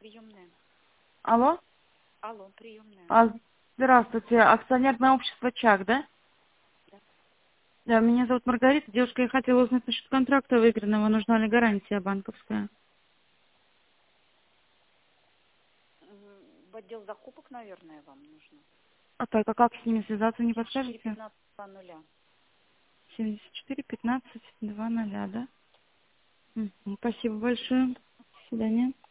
приемная. Алло? Алло, приемная. Здравствуйте, акционерное общество ЧАК, да? Да. Да, меня зовут Маргарита. Девушка, я хотела узнать насчет контракта выигранного. Нужна ли гарантия банковская? В отдел закупок, наверное, вам нужно. А так, а как с ними связаться, не подскажете? 15:00. 74-15-00, да? Спасибо большое. До свидания.